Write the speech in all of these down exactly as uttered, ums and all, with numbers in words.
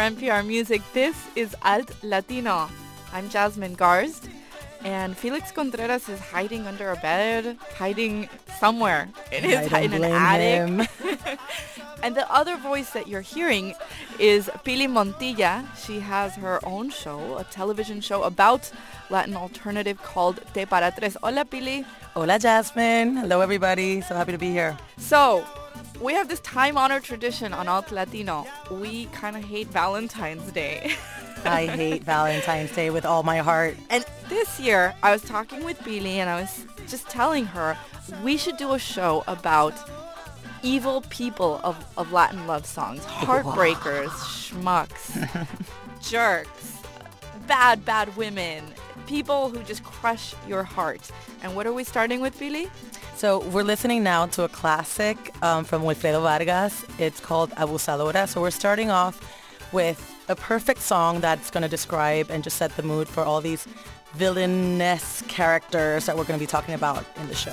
N P R Music. This is Alt Latino. I'm Jasmine Garst, and Felix Contreras is hiding under a bed, hiding somewhere in his I in don't an blame attic. him. And the other voice that you're hearing is Pili Montilla. She has her own show, a television show about Latin alternative called Te Para Tres. Hola, Pili. Hola, Jasmine. Hello, everybody. So happy to be here. So, we have this time-honored tradition on Alt Latino. We kind of hate Valentine's Day. I hate Valentine's Day with all my heart. And this year, I was talking with Pili and I was just telling her we should do a show about evil people of, of Latin love songs. Heartbreakers, schmucks, jerks, bad, bad women, people who just crush your heart. And what are we starting with, Pili? So we're listening now to a classic um, from Wilfredo Vargas. It's called Abusadora. So we're starting off with a perfect song that's going to describe and just set the mood for all these villainous characters that we're going to be talking about in the show.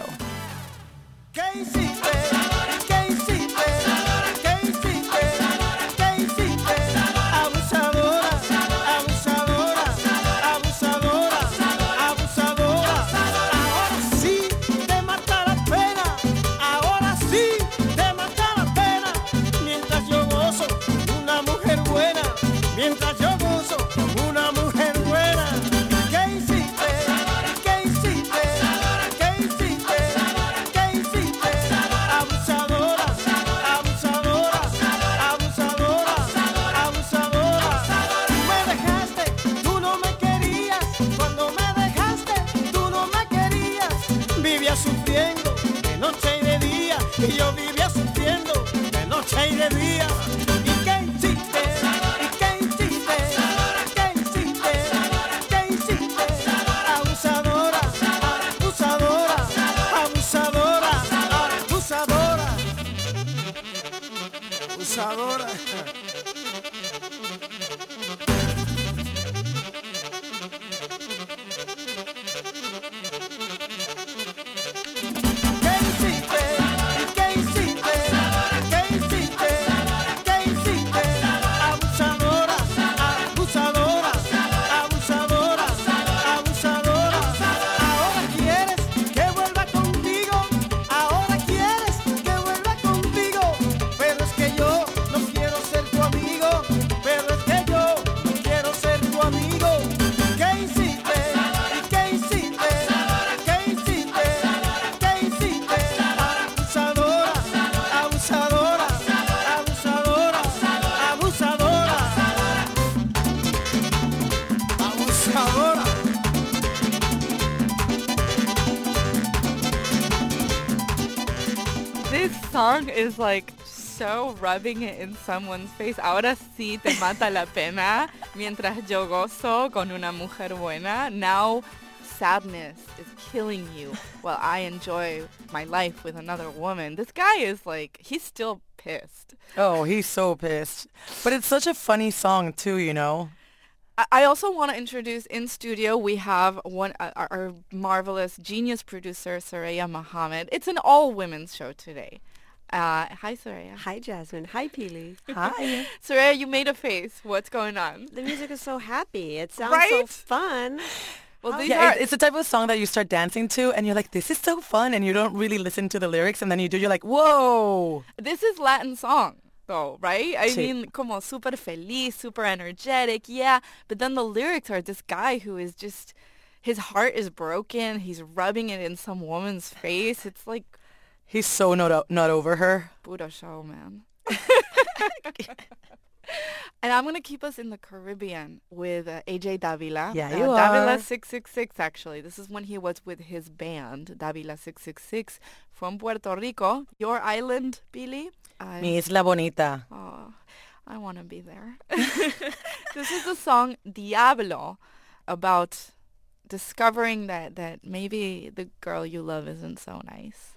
Song is like so rubbing it in someone's face. Ahora sí te mata la pena mientras yo gozo con una mujer buena. Now sadness is killing you while I enjoy my life with another woman. This guy is like, he's still pissed. Oh, he's so pissed. But it's such a funny song too, you know? I also want to introduce in studio, we have one uh, our, our marvelous genius producer, Soraya Mohammed. It's an all-women's show today. Uh, hi, Soraya. Hi, Jasmine. Hi, Pili. Hi. Soraya, you made a face. What's going on? The music is so happy. It sounds right? so fun. Well, these yeah, are, it's, it's the type of song that you start dancing to, and you're like, this is so fun, and you don't really listen to the lyrics, and then you do, you're like, whoa. This is Latin song, though, right? I Sí. mean, como super feliz, super energetic, yeah. But then the lyrics are this guy who is just, his heart is broken. He's rubbing it in some woman's face. It's like, he's so not o- not over her. Buddha show, man. And I'm going to keep us in the Caribbean with uh, A J Davila. Yeah, uh, you are. Davila six six six, actually. This is when he was with his band, Davila six six six, from Puerto Rico. Your island, Pili? I, Mi Isla Bonita. Oh, I want to be there. This is the song Diablo, about discovering that, that maybe the girl you love isn't so nice.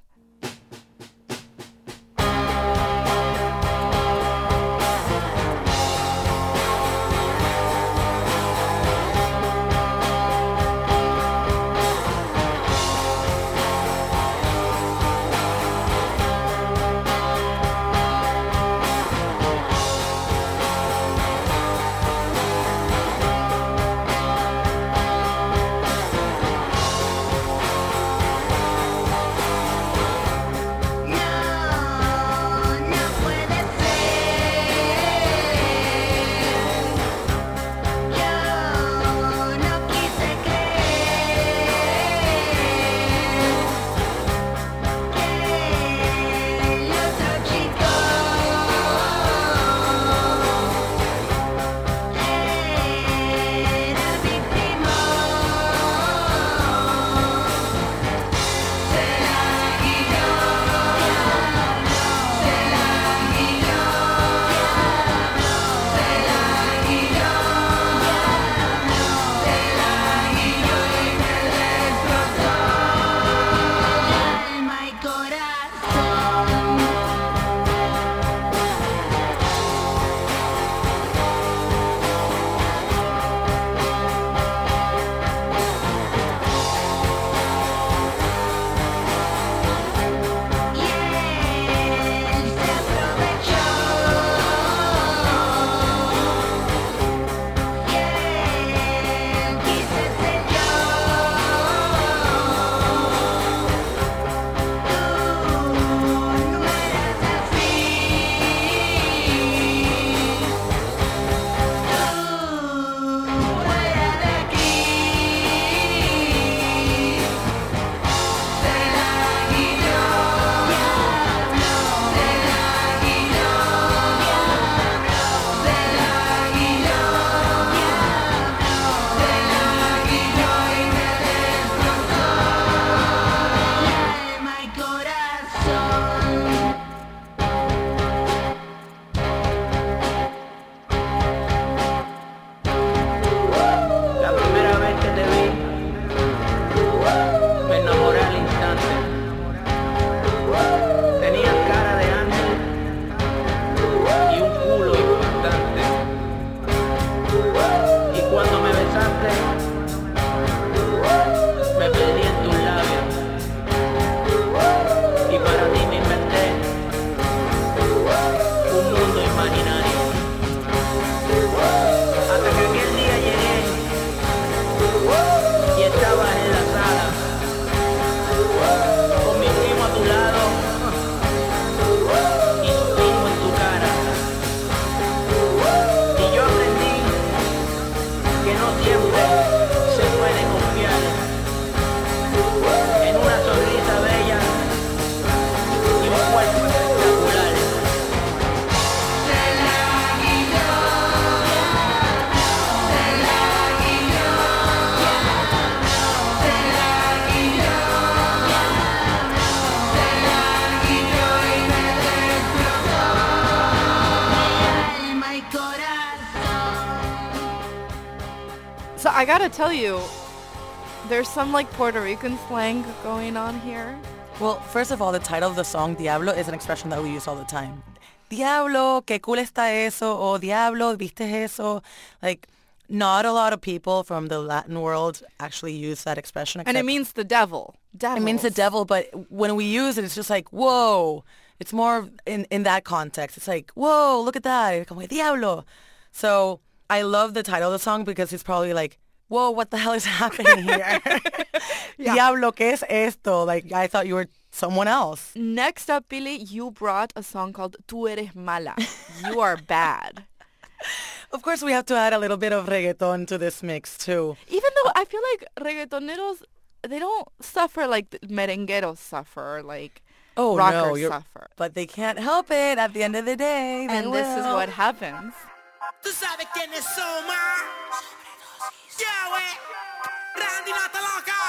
I gotta tell you, there's some like Puerto Rican slang going on here. Well, first of all, the title of the song, Diablo, is an expression that we use all the time. Diablo, qué cool está eso, o Diablo, viste eso. Like, not a lot of people from the Latin world actually use that expression. And it means the devil. Devils. It means the devil, but when we use it, it's just like, whoa. It's more in, in that context. It's like, whoa, look at that. Como, Diablo. So I love the title of the song because it's probably like, whoa, what the hell is happening here? Yeah. Diablo, ¿qué es esto? Like, I thought you were someone else. Next up, Billy, you brought a song called Tú eres mala. You are bad. Of course, we have to add a little bit of reggaeton to this mix, too. Even though I feel like reggaetoneros, they don't suffer like the merengueros suffer, like oh, rockers no, suffer. But they can't help it at the end of the day. And this is what happens. Tú sabes quién es Soma. Yeah, wey. Randy, no te loca.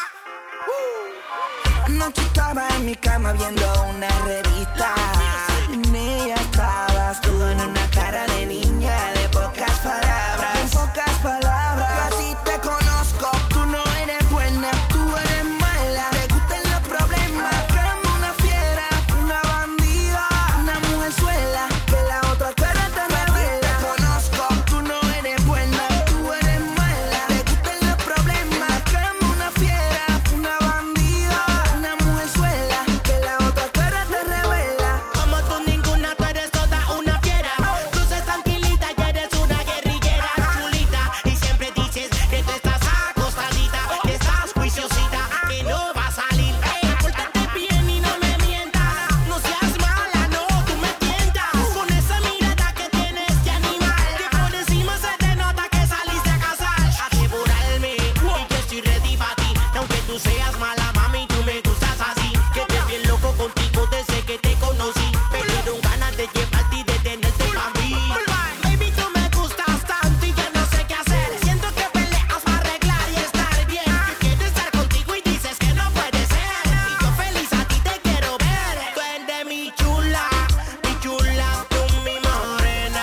Anoche estaba en mi cama viendo una revista. En ella estabas tú en una cara de niña de pocas palabras. En pocas palabras. Yo a ti te conozco, tú no eres buena, tú eres mala. Te gustan los problemas, como una fiera, una bandida, una mujerzuela, que la otra cara te revela. Te conozco, tú no eres buena, tú eres mala. Te gustan los problemas, como una fiera, una bandida, una mujerzuela, que la otra cara te revela. Como tú ninguna, tú eres toda una fiera. Luces tranquilita y eres una guerrillera chulita. Y siempre dices que tú estás acostadita, que estás juiciosita, que no va a salir. Ey, pórtate bien y no me mientas. No seas mala, no, tú me tientas. Con esa mirada que tienes de animal, que por encima se te nota que saliste a cazar. Asegurarme y que estoy ready para ti. Aunque tú seas mala, mami, tú me gustas así. Que te bien loco contigo desde que te conocí. Pero tengo ganas de llevarte y de tenerte para mí. Baby, tú me gustas tanto y ya no sé qué hacer. Siento que peleas para arreglar y estar bien. Que quiero estar contigo y dices que no puede ser. Y yo feliz a ti te quiero ver. Tú eres mi chula, mi chula, tú mi morena.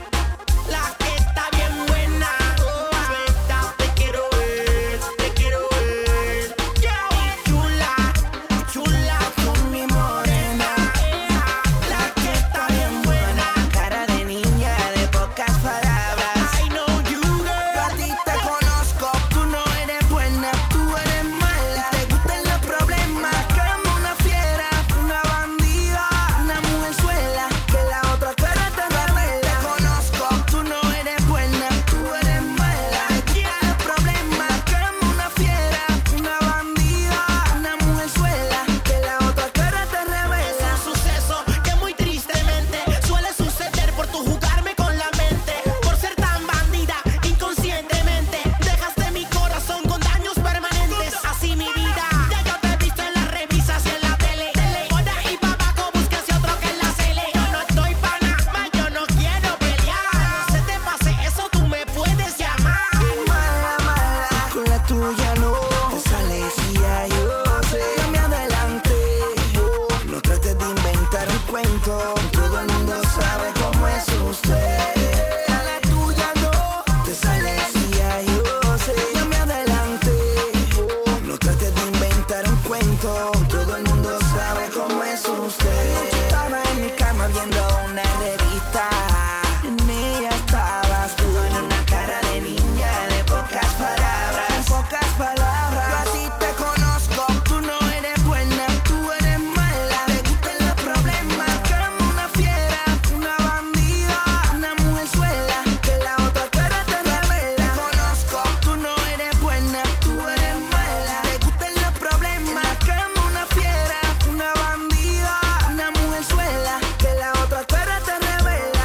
La que está bien buena. Suelta, te quiero ver, te quiero ver. Mi chula, chula, Tú mi morena, la que está bien buena, cara de niña de pocas palabras. I know you, girl. Yo a ti te conozco, tú no eres buena, tú eres mala. Te gustan los problemas, como una fiera, una bandida, una mujerzuela, que la otra cara te revela. Te conozco, tú no eres buena, tú eres mala. Te gustan los problemas, como una fiera, una bandida, una mujerzuela, que la otra cara te Es revela. un suceso que muy tristemente suele suceder por tu jugarme con la mente. Por ser tan bandida, inconscientemente dejaste mi corazón con daños permanentes. Así mi vida, ya yo te he visto en las revistas y en la tele. Por ahí pa' abajo búsquese otro que la cele. Yo no estoy pa' nada más, yo no quiero pelear. No se te pase eso, tú me puedes llamar. Mala, mala, con la tuya no te sales y ya yo sé. No me adelante, no trates de inventar un cuento. Todo el mundo sabe cómo es usted. A la tuya no te sales y ya yo sé. No me adelante, no trates de inventar un cuento. Todo el mundo sabe cómo es usted. Estaba en mi cama viendo una revista. En ella estabas tú en una cara de niña de pocas palabras. En pocas palabras. Yo a ti te conozco, tú no eres buena, tú eres mala. Te gustan los problemas, como una fiera, una bandida, una mujerzuela, que la otra cara te revela. Te conozco, tú no eres buena, tú eres mala. Te gustan los problemas, como una fiera, una bandida, una mujerzuela, que la otra cara te revela.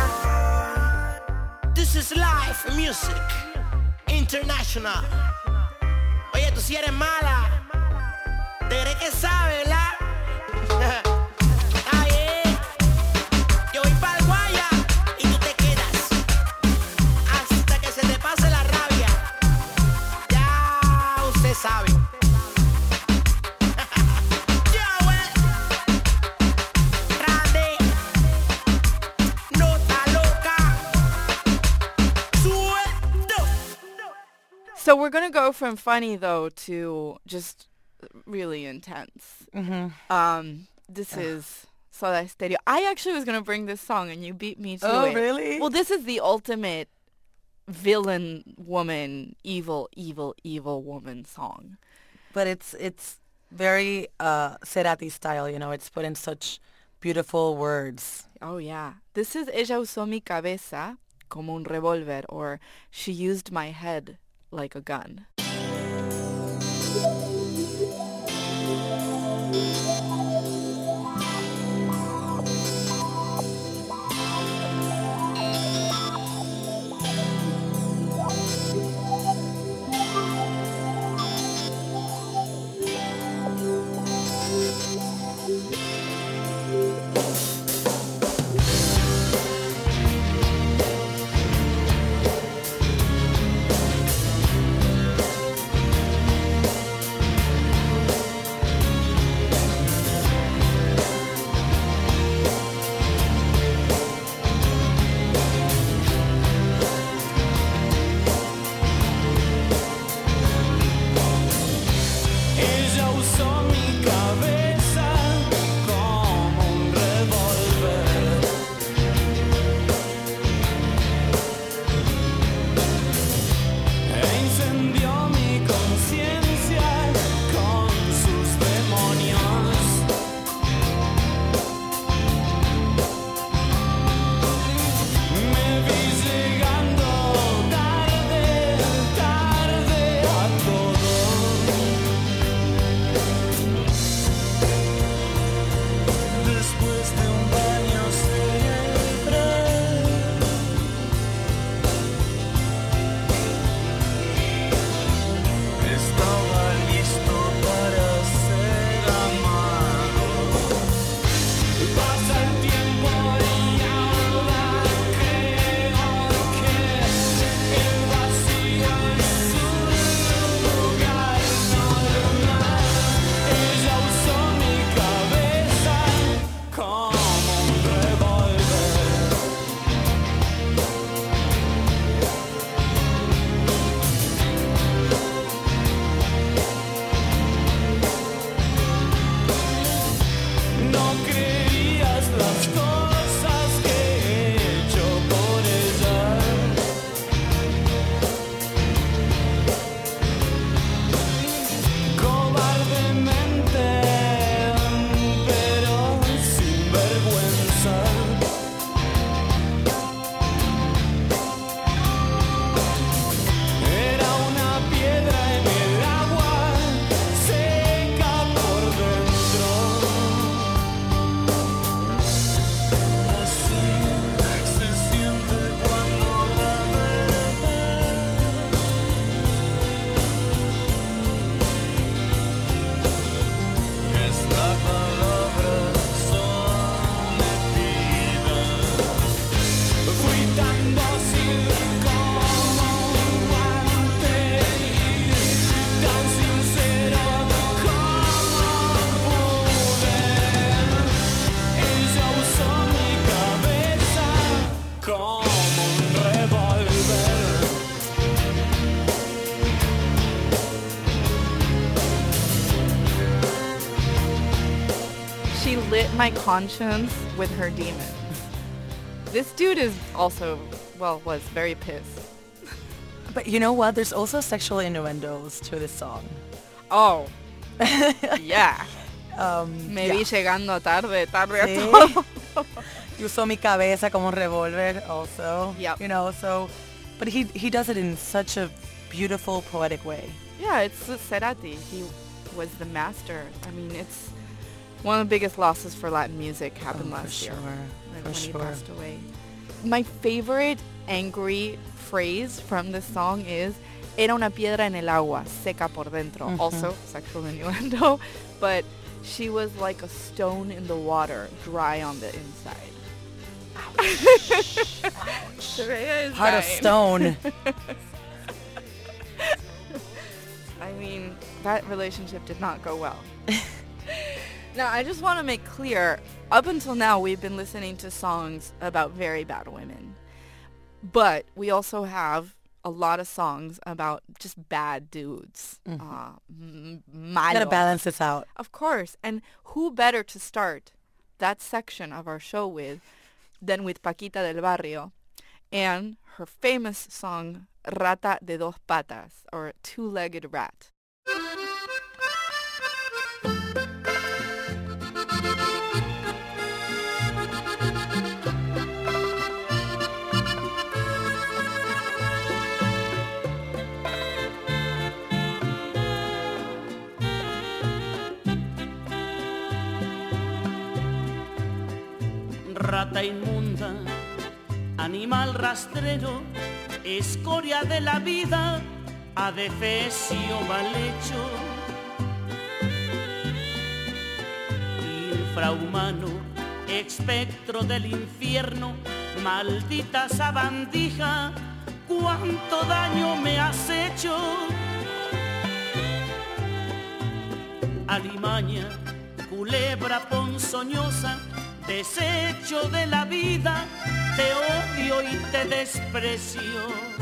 This is live music international. Oye, tú si eres mala, te crees que sabes, ¿verdad? Está bien. Yo voy pa'l Guaya y tú te quedas hasta que se te pase la rabia. Ya usted sabe. Ya, güey. Randy, nota loca. Suelto. So So we're going to go from funny, though, to just really intense. Mm-hmm. Um, this is Soda Stereo. I actually was going to bring this song, and you beat me to Oh, it. really? Well, this is the ultimate villain woman, evil, evil, evil woman song. But it's it's very uh, Cerati style, you know. It's put in such beautiful words. Oh, yeah. This is Ella usó mi cabeza como un revólver, or she used my head like a gun. Ella usó mi cabeza como un revólver e incendió mi conciencia con sus demonios. Me vi llegando tarde, tarde a todo. Después de un baño cerebral, estaba listo para ser amado. Pasa el tiempo y ahora creo que el vacío es un lugar normal. Ella usó mi cabeza como un revólver. No creías las cosas que he hecho por ella. Cobardemente, pero sin vergüenza. Era una piedra en el agua, seca por dentro. Así se siente cuando la verdad es la palabra sometida. Fui tan dócil como un guante y tan sincero como pude. Ella usó mi cabeza como un revólver. She lit my conscience with her demons. This dude is also, well, was very pissed. But you know what? There's also sexual innuendos to this song. Oh, yeah. Um, Me yeah. vi llegando tarde, tarde a Sí. todo. You saw mi cabeza como un revólver also. Yep. You know, so, but he he does it in such a beautiful, poetic way. Yeah, it's Cerati. He was the master. I mean, it's one of the biggest losses for Latin music happened Oh, for last year sure, when, for when he sure. passed away. My favorite angry phrase from this song is "Era una piedra en el agua, seca por dentro." Mhm. Also sexual innuendo, but she was like a stone in the water, dry on the inside. Soraya is Heart of dying. stone. I mean, that relationship did not go well. Now, I just want to make clear, up until now, we've been listening to songs about very bad women. But we also have a lot of songs about just bad dudes. Mhm. Uh, m- You gotta malos. balance this out. Of course. And who better to start that section of our show with than with Paquita del Barrio and her famous song Rata de dos patas, or two-legged rat. Rata inmunda, animal rastrero, escoria de la vida, adefesio mal hecho. Infrahumano, espectro del infierno, maldita sabandija, cuánto daño me has hecho. Alimaña, culebra ponzoñosa, desecho de la vida, te odio y te desprecio.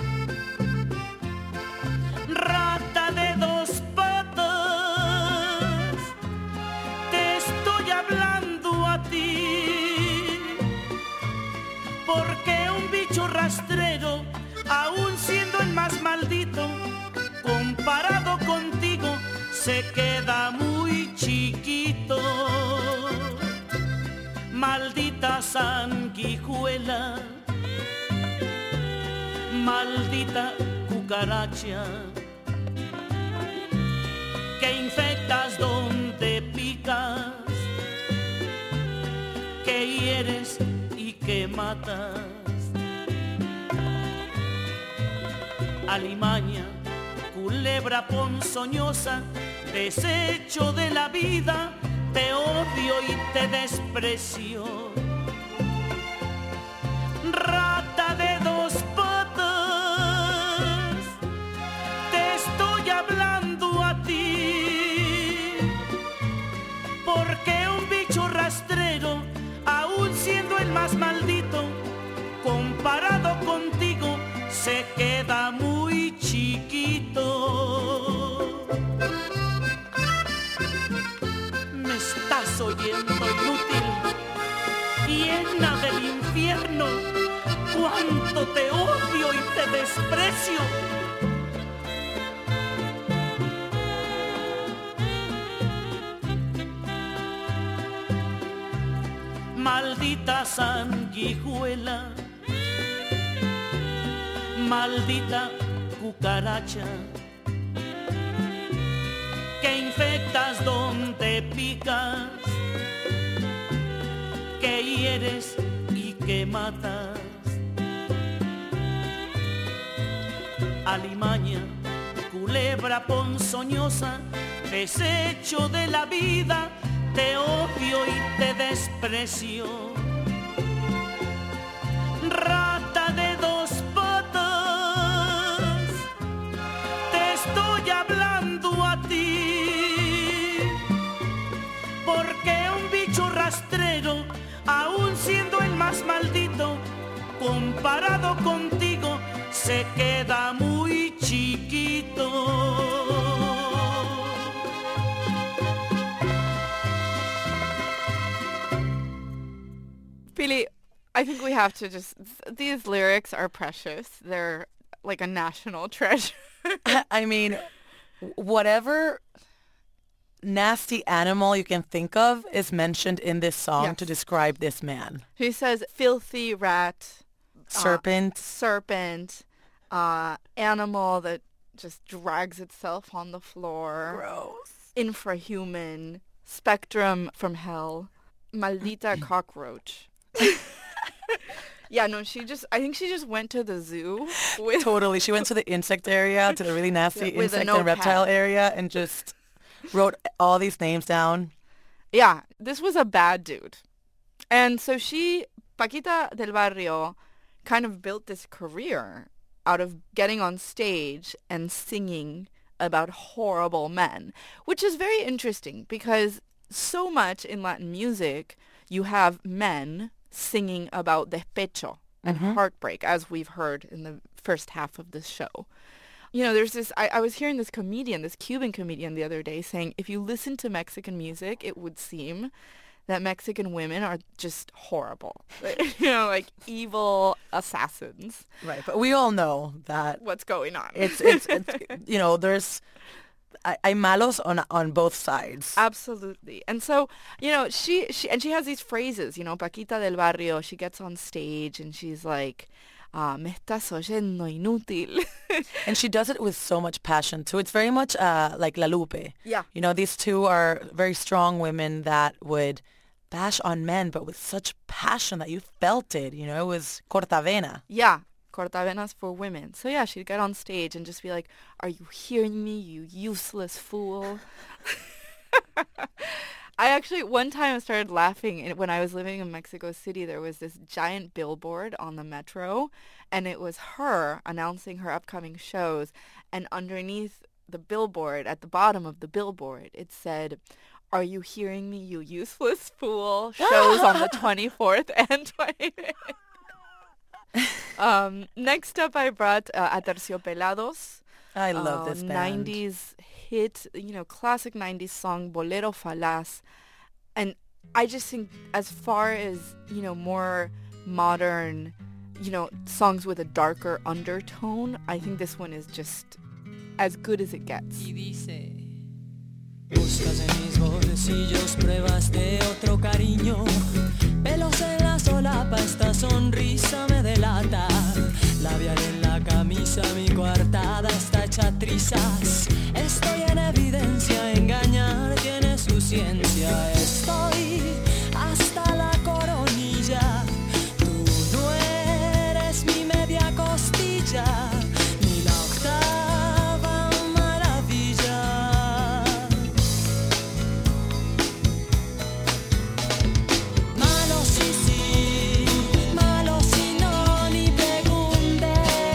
Rata de dos patas, te estoy hablando a ti, porque un bicho rastrero, aun siendo el más maldito, comparado contigo, se queda muy chiquito. Maldita sanguijuela, maldita cucaracha, que infectas donde picas, que hieres y que matas. Alimaña, culebra ponzoñosa, desecho de la vida, te odio y te desprecio. Rata de dos patas, te estoy hablando a ti, porque un bicho rastrero, aun siendo el más maldito, comparado contigo, se queda muy chiquito. Estás oyendo, inútil, llena del infierno, cuánto te odio y te desprecio. Maldita sanguijuela, maldita cucaracha, que infectas donde picas, que hieres y que matas. Alimaña, culebra ponzoñosa, desecho de la vida, te odio y te desprecio. Rata de dos patas, te estoy hablando a ti, porque un bicho rastrero, aun siendo el más maldito, comparado contigo, se queda muy chiquito. Pili, I think we have to just, these lyrics are precious. They're like a national treasure. I mean, whatever nasty animal you can think of is mentioned in this song Yes. to describe this man. He says filthy rat, Serpent. serpent, uh, animal that just drags itself on the floor, Gross. infrahuman, spectrum from hell, maldita cockroach. Yeah, no, she just, I think she just went to the zoo with, Totally. She went to the insect area, to the really nasty Yeah, with a insect and notepad. reptile area, and just wrote all these names down. yeah, this was a bad dude. And so she, Paquita del Barrio, kind of built this career out of getting on stage and singing about horrible men, which is very interesting because so much in Latin music, you have men singing about despecho and Mhm. heartbreak, as we've heard in the first half of the show. You know, there's this, I, I was hearing this comedian, this Cuban comedian the other day saying, if you listen to Mexican music, it would seem that Mexican women are just horrible. You know, like evil assassins. Right, but we all know that What's going on? it's, it's, it's you know, there's, hay hay malos on on both sides. Absolutely. And so, you know, she, she, and she has these phrases, you know, Paquita del Barrio, she gets on stage and she's like, ah, me estás oyendo inútil. And she does it with so much passion too. It's very much uh, like La Lupe. Yeah. You know, these two are very strong women that would bash on men, but with such passion that you felt it. You know, it was cortavena. Yeah. Cortavenas for women. So yeah, she'd get on stage and just be like, are you hearing me, you useless fool? I actually, one time I started laughing and when I was living in Mexico City. There was this giant billboard on the metro, and it was her announcing her upcoming shows. And underneath the billboard, at the bottom of the billboard, it said, are you hearing me, you useless fool? Shows on the twenty-fourth and twenty-fifth. um, next up, I brought uh, Aterciopelados. I love uh, this band. nineties hit, you know, classic nineties song, Bolero Falaz. And I just think as far as, you know, more modern, you know, songs with a darker undertone, I think this one is just as good as it gets. Y dice, buscas en mis bolsillos pruebas de otro cariño, pelos en la solapa, esta sonrisa me delata, labial en la camisa, mi coartada está hecha trizas, estoy en evidencia, engañar tiene su ciencia, estoy hasta la coronilla, tú no eres mi media costilla, ni la octava maravilla. Malo sí, sí, malo si no, ni preguntes.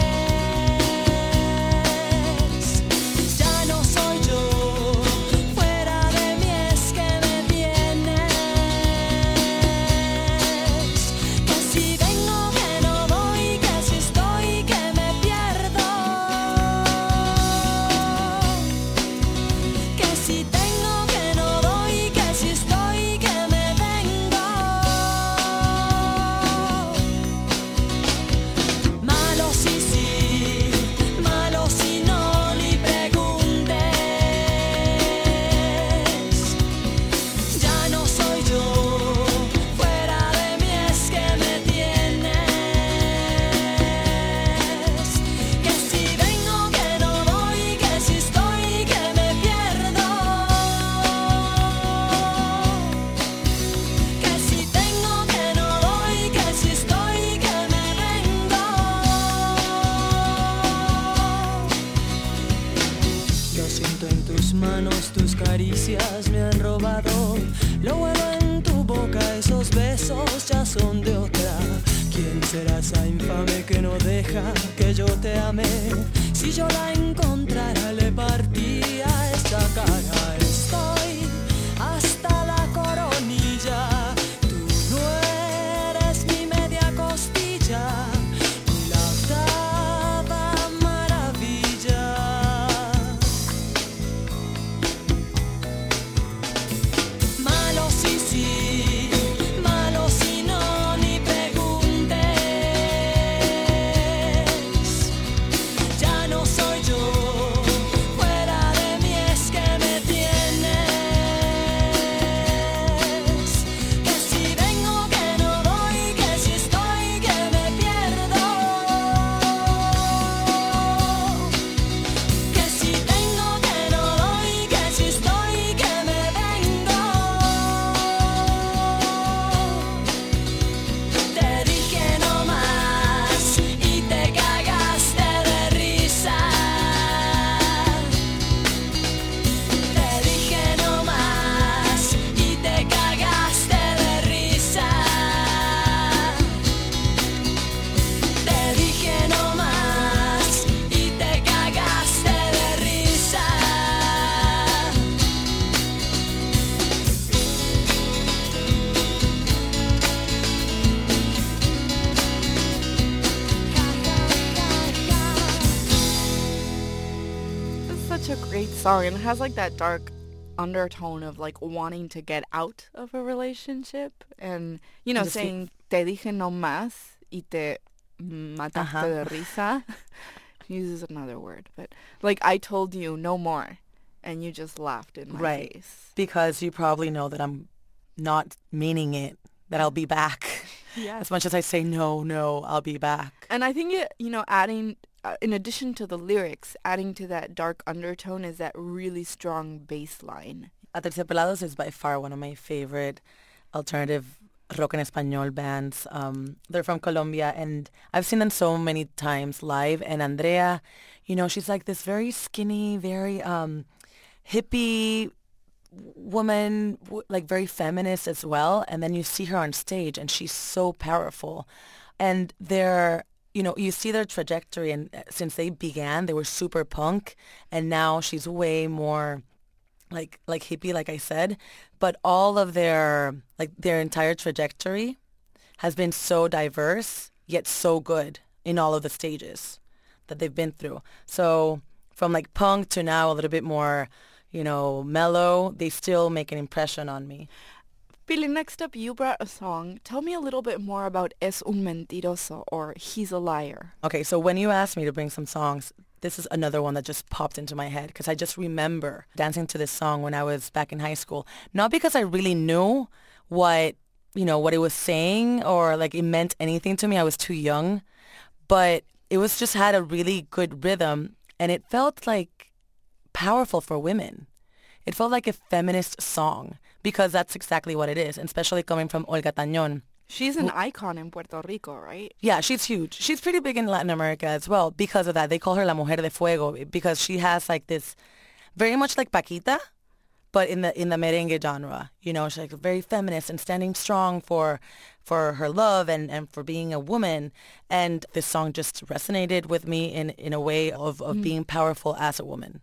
Ya no soy yo, fuera de mí es que me tienes. Que si vengo, que no voy, que si estoy, que me pierdo. Que si tengo, que no doy, que si estoy, que me vengo. Malo sí, sí, malo si no, ni preguntes. Ya no soy yo, fuera de mí es que me tienes. Que si vengo, que no voy, que si estoy, que me pierdo. Que si tengo, que no doy, que si estoy, que me vengo. Lo siento en tus manos, tus caricias me han robado. Lo bueno en tu boca, esos besos ya son de otra. ¿Quién será esa infame que no deja que yo te ame? Si yo la encontrara, le partía esta cara. Estoy hasta la coronilla. Tú no eres mi media costilla, ni la octava maravilla. Malo sí, sí, malo si no, ni preguntes. Ya no soy yo, fuera de mí es que me tienes. song, and it has like that dark undertone of like wanting to get out of a relationship, and you know, Just keep- saying te dije no más y te mataste Uh-huh. de risa. Uses another word, but like I told you no more, and you just laughed in my Right. face. Because you probably know that I'm not meaning it, that I'll be back. Yes. As much as I say, no, no, I'll be back. And I think it, you know, adding, uh, in addition to the lyrics, adding to that dark undertone is that really strong bass line. Aterciopelados is by far one of my favorite alternative rock en español bands. Um, they're from Colombia, and I've seen them so many times live. And Andrea, you know, she's like this very skinny, very um, hippie woman, w- like very feminist as well. And then you see her on stage, and she's so powerful. And they're, you know, you see their trajectory, and uh, since they began, they were super punk, and now she's way more like like hippie, like I said. But all of their like their entire trajectory has been so diverse, yet so good in all of the stages that they've been through. So from like punk to now a little bit more, you know, mellow, they still make an impression on me. Billy, next up, you brought a song. Tell me a little bit more about Es un mentiroso, or He's a Liar. Okay, so when you asked me to bring some songs, this is another one that just popped into my head because I just remember dancing to this song when I was back in high school. Not because I really knew what, you know, what it was saying or like it meant anything to me. I was too young, but it was just had a really good rhythm, and it felt like powerful for women. It felt like a feminist song because that's exactly what it is, and especially coming from Olga Tañón. She's an icon in Puerto Rico, right? Yeah, she's huge. She's pretty big in Latin America as well because of that. They call her La Mujer de Fuego because she has like this, very much like Paquita, but in the in the merengue genre. You know, she's like very feminist and standing strong for for her love and, and for being a woman. And this song just resonated with me in, in a way of, of mm. being powerful as a woman.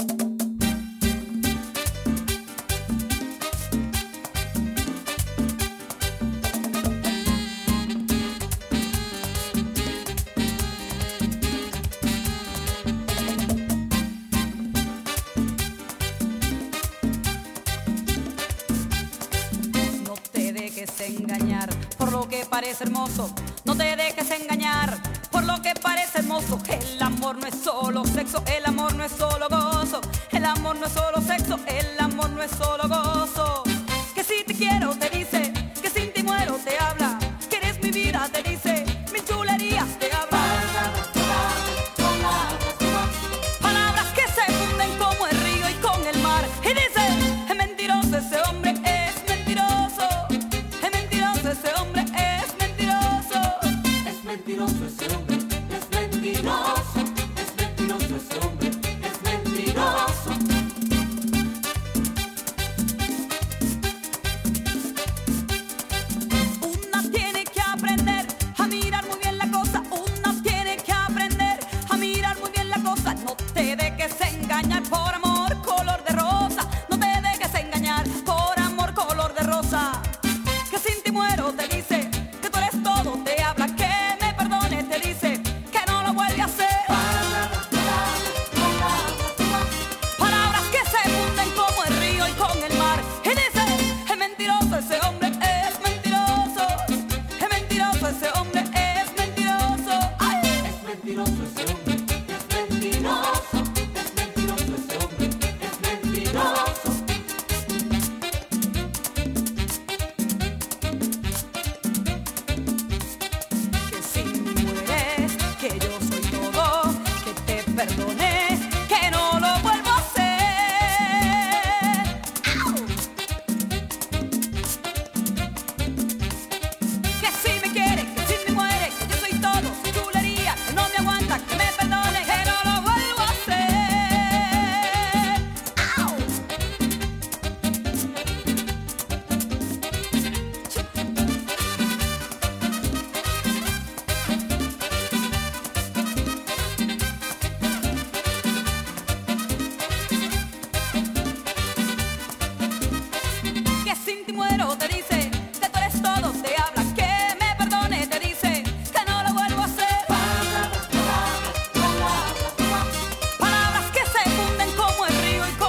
Engañar por lo que parece hermoso, no te dejes engañar por lo que parece hermoso. El amor no es solo sexo, el amor no es solo gozo, el amor no es solo sexo, el amor no es solo gozo. Que si te quiero te dice, que sin ti muero te habla, que eres mi vida te dice, mis chulerías te habla. Palabras que se funden como el río y con el mar, y dice, es mentiroso ese hombre, es mentiroso. Ese hombre es mentiroso. Es mentiroso ese hombre, es mentiroso. Es mentiroso ese hombre, es mentiroso. Una tiene que aprender a mirar muy bien la cosa. Una tiene que aprender a mirar muy bien la cosa. No te dejes engañar por amor color de rosa. No te dejes engañar por amor color de rosa. Que sin ti muero te dice, que tú eres todo, te habla, que me perdone, te dice, que no lo vuelve a hacer. Palabras que se funden como el río y con el mar, y dice, es mentiroso ese hombre, es mentiroso. Es mentiroso ese hombre, es mentiroso. Ay. Es mentiroso ese hombre, es mentiroso. Es mentiroso ese hombre, es mentiroso. Que yo soy todo, que te perdone, que no lo vuelvo a hacer. ¡Au! Que si me quiere, que si me muere, que yo soy todo, su chulería, que no me aguanta, que me perdone, que no lo vuelvo a hacer. ¡Au! Que sin ti muero te dice, que tú eres todo, te habla, que me perdone, te dice, que no lo vuelvo a hacer. Palabras que se funden como el río y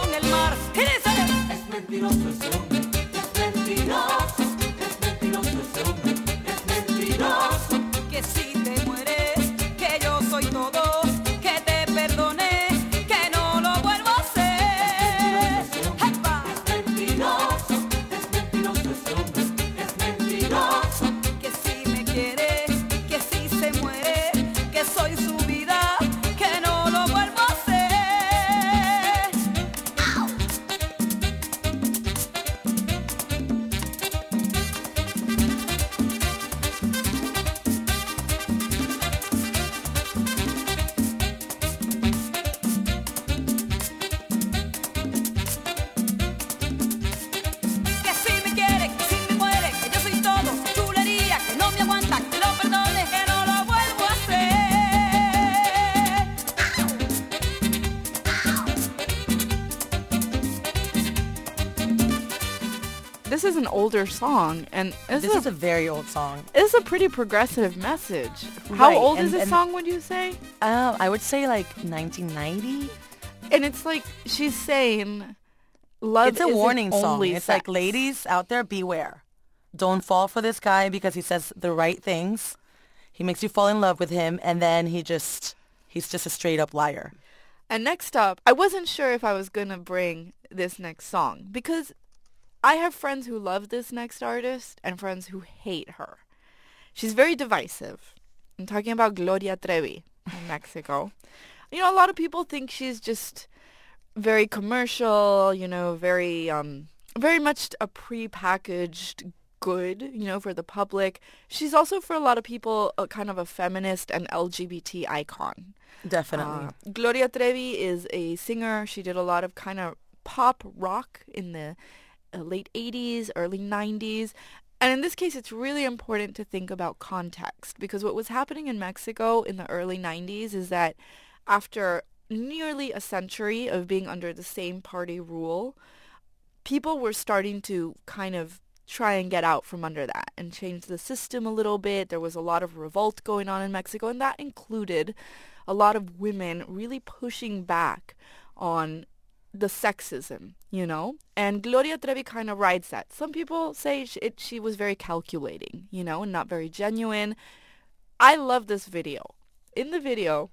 an older song, and this, This is, is a very old song. a, is a pretty progressive message. How Right, old and- is this and- song, would you say? Uh, I would say like nineteen ninety. And it's like she's saying, love It's a isn't warning song. only It's like, sex. ladies out there, beware. Don't fall for this guy because he says the right things. He makes you fall in love with him, and then he just, he's just a straight up liar. And next up, I wasn't sure if I was going to bring this next song because I have friends who love this next artist and friends who hate her. She's very divisive. I'm talking about Gloria Trevi in Mexico. You know, a lot of people think she's just very commercial, you know, very um very much a pre-packaged good, you know, for the public. She's also for a lot of people a kind of a feminist and L G B T icon. Definitely. Uh, Gloria Trevi is a singer. She did a lot of kind of pop rock in the uh, late eighties, early nineties. And in this case, it's really important to think about context because what was happening in Mexico in the early nineties is that after nearly a century of being under the same party rule, people were starting to kind of try and get out from under that and change the system a little bit. There was a lot of revolt going on in Mexico, and that included a lot of women really pushing back on the sexism, you know? And Gloria Trevi kind of rides that. Some people say she, it, she was very calculating, you know, and not very genuine. I love this video. In the video,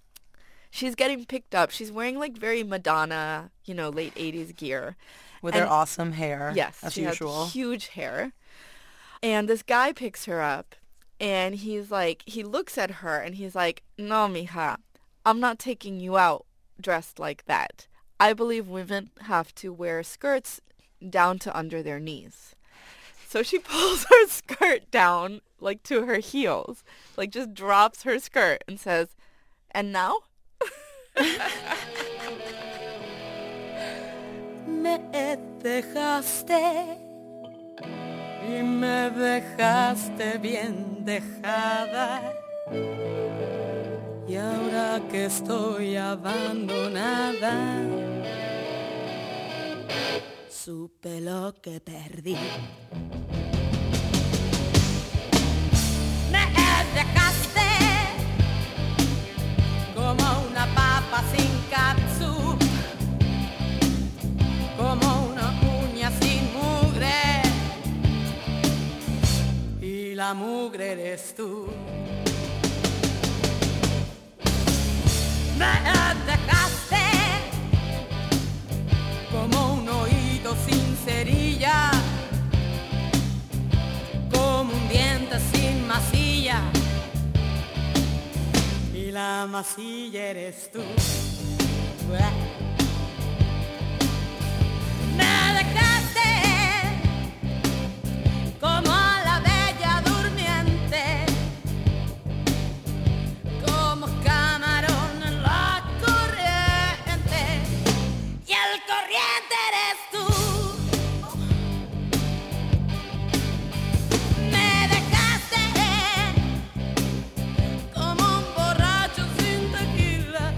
she's getting picked up. She's wearing like very Madonna, you know, late eighties gear. With and- her awesome hair, Yes, as she usual. has huge hair. And this guy picks her up, and he's like, he looks at her, and he's like, no, mija, I'm not taking you out dressed like that. I believe women have to wear skirts down to under their knees. So she pulls her skirt down, like, to her heels, like, just drops her skirt and says, and now? Me dejaste y me dejaste bien dejada. Y ahora que estoy abandonada, supe lo que perdí. Me dejaste como una papa sin catsup, como una uña sin mugre, y la mugre eres tú. Me dejaste como un oído sin cerilla, como un diente sin masilla, y la masilla eres tú. Me dejaste como a la bella durmiente, como camarón en la corriente, y el corriente eres tú. Me dejaste como un borracho sin tequila,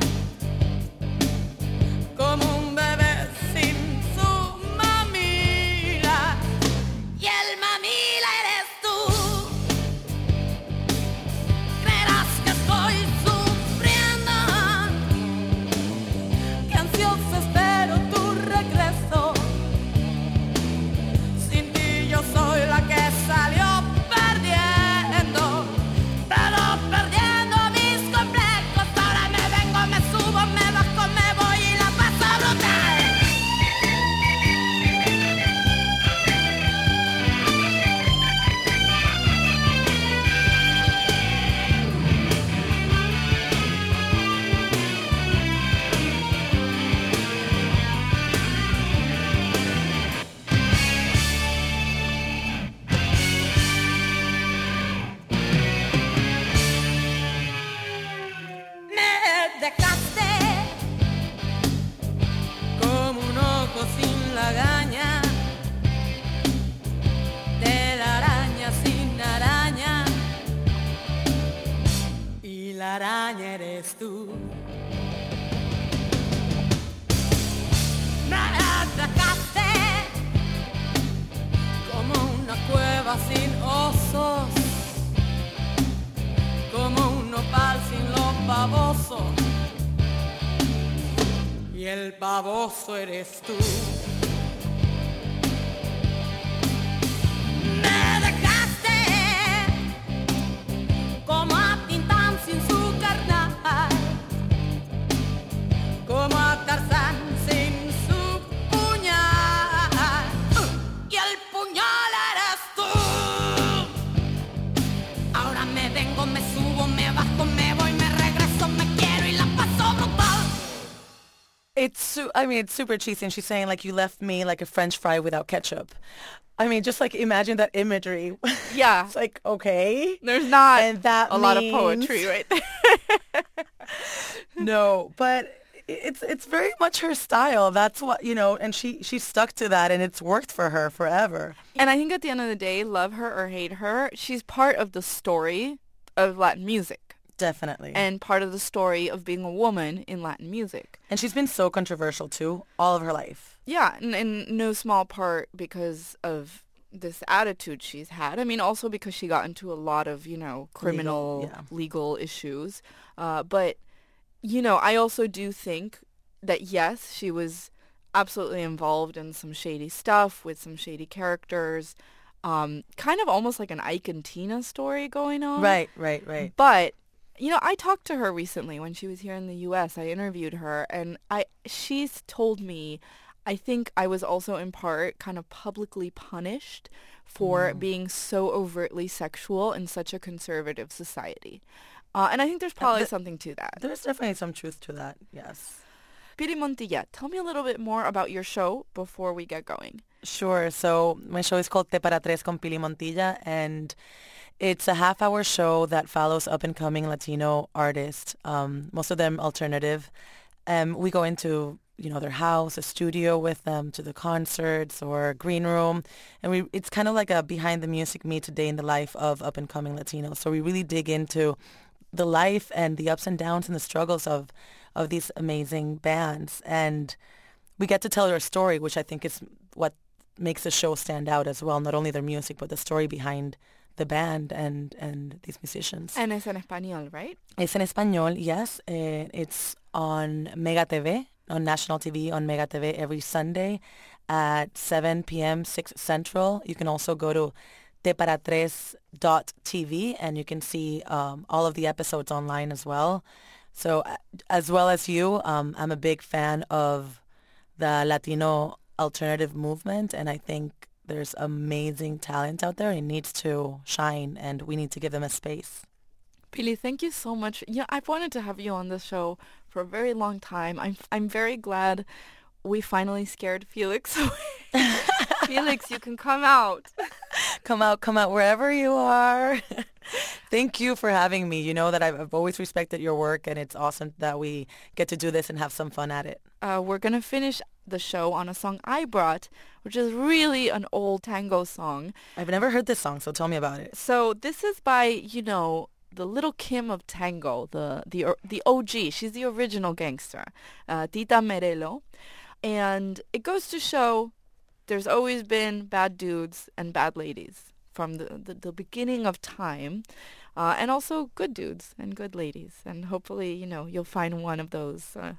como un bebé sin su mamila, y el mamila eres tú. Creerás que estoy sufriendo, que ansioso espero tu regreso. Sin ti yo soy la que salió perdiendo, pero perdiendo mis complejos. Ahora me vengo, me subo, me bajo, me voy y la paso brutal. Me dejaste como un ojo sin lagaña, de la araña sin araña, y la araña eres tú. Me dejaste como estaba sin osos, como un nopal sin los babosos, y el baboso eres tú. Me dejaste como a Tintán sin su carnal, como a Tarzán sin su puñal, y el puñal eres tú. Ahora me vengo, me subo, me bajo, me voy, me regreso, me quiero y la paso brutal. It's, su- I mean, it's super cheesy, and she's saying, like, you left me like a French fry without ketchup. I mean, just, like, imagine that imagery. Yeah. It's like, okay. There's not And that a lot of means- poetry right there. No, but it's it's very much her style. That's what, you know, and she, she stuck to that, and it's worked for her forever. And I think at the end of the day, love her or hate her, she's part of the story of Latin music Definitely. and part of the story of being a woman in Latin music. And she's been so controversial, too, all of her life. Yeah, and in no small part because of this attitude she's had. I mean, also because she got into a lot of, you know, criminal, Legal, yeah. legal issues. Uh, but, you know, I also do think that, yes, she was absolutely involved in some shady stuff with some shady characters. Um, kind of almost like an Ike and Tina story going on. Right, right, right. But, you know, I talked to her recently when she was here in the U S. I interviewed her, and I she's told me, I think I was also in part kind of publicly punished for being so overtly sexual in such a conservative society. Uh, and I think there's probably th- something to that. There's definitely some truth to that, yes. Pili Montilla, tell me a little bit more about your show before we get going. Sure. So my show is called Te Para Tres con Pili Montilla, and it's a half-hour show that follows up-and-coming Latino artists, um, most of them alternative. Um, we go into, you know, their house, a studio with them, to the concerts or green room, and we it's kind of like a behind the music meet a day in the life of up-and-coming Latinos. So we really dig into the life and the ups and downs and the struggles of of these amazing bands, and we get to tell their story, which I think is what makes the show stand out as well. Not only their music, but the story behind the band and, and these musicians. And it's in español, right? Es en español, yes. Uh, it's on Mega T V, on national T V, on Mega T V every Sunday at seven p.m., six Central. You can also go to te para tres dot t v, and you can see um, all of the episodes online as well. So uh, as well as you, um, I'm a big fan of the Latino alternative movement, and I think there's amazing talent out there. It needs to shine, and we need to give them a space. Pili, thank you so much. Yeah, I've wanted to have you on this show for a very long time. I'm I'm very glad we finally scared Felix away. Felix, you can come out. Come out, come out wherever you are. Thank you for having me. You know that I've, I've always respected your work, and it's awesome that we get to do this and have some fun at it. Uh, we're going to finish the show on a song I brought, which is really an old tango song. I've never heard this song, so tell me about it. So this is by, you know, the Little Kim of tango, the the or- the O G. She's the original gangster, uh, Tita Merelo. And it goes to show there's always been bad dudes and bad ladies from the, the, the beginning of time, uh, and also good dudes and good ladies. And hopefully, you know, you'll find one of those. Uh.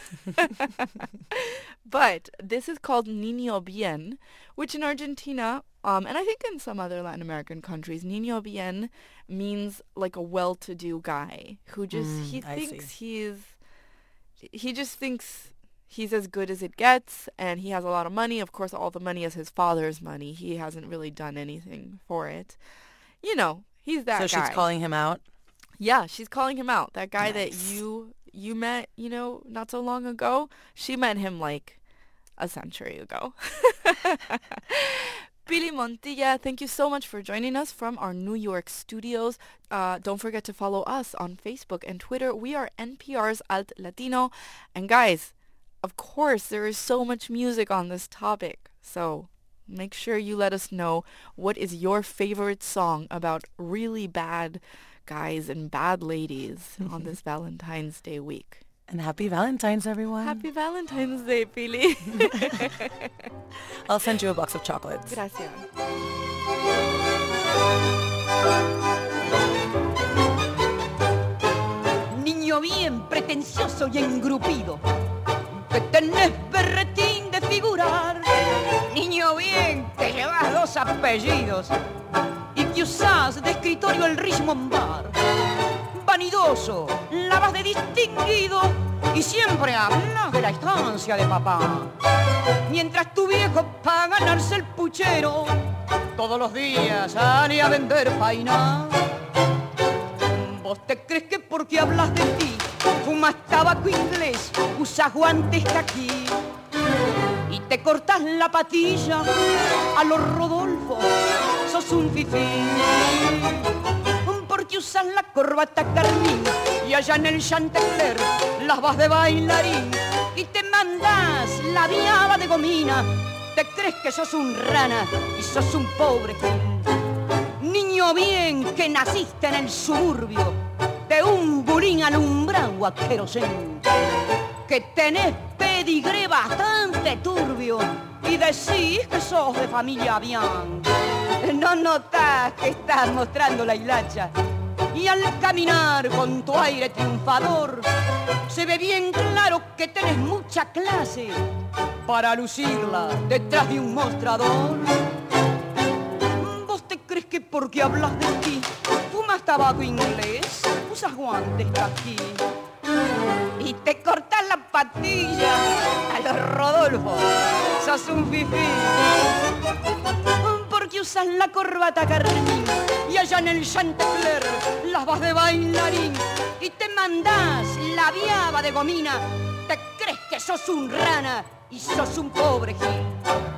But this is called Niño Bien, which in Argentina, um, and I think in some other Latin American countries, Niño Bien means like a well-to-do guy who just, Mm, he I thinks see. he's, he just thinks he's as good as it gets, and he has a lot of money. Of course, all the money is his father's money. He hasn't really done anything for it. You know, he's that so guy. she's calling him out? Yeah, she's calling him out. That guy that Nice. you you met, you know, not so long ago. She met him like a century ago. Pili Montilla, thank you so much for joining us from our New York studios. Uh, don't forget to follow us on Facebook and Twitter. We are N P R's Alt Latino. And guys, of course, there is so much music on this topic. So make sure you let us know what is your favorite song about really bad guys and bad ladies on this Valentine's Day week. And happy Valentine's, everyone. Happy Valentine's Day, Pili. I'll send you a box of chocolates. Gracias. vanidoso y engrupido, que tenés berretín de figurar, niño bien que llevas dos apellidos y que usás de escritorio el Richmond Bar. Vanidoso, la vas de distinguido y siempre hablas de la estancia de papá. Mientras tu viejo pa' ganarse el puchero todos los días sale a vender painá. ¿Vos te crees que porque hablas de ti fumas tabaco inglés, usas guantes aquí y te cortas la patilla a los Rodolfo? Sos un fifí porque usas la corbata carmín y allá en el Chantecler las vas de bailarín y te mandas la viaba de gomina. Te crees que sos un rana y sos un pobre gil. Niño bien que naciste en el suburbio de un burín alumbrado a querosén, que tenés pedigré bastante turbio y decís que sos de familia bien. No notás que estás mostrando la hilacha y al caminar con tu aire triunfador se ve bien claro que tenés mucha clase para lucirla detrás de un mostrador. ¿Vos te crees que porque hablas de ti fumas tabaco inglés, usas guantes aquí y te cortas la patilla a los Rodolfo? Sos un fifí porque usas la corbata carmín y allá en el Chantecler las vas de bailarín y te mandás la viaba de gomina. Te crees que sos un rana y sos un pobre gil.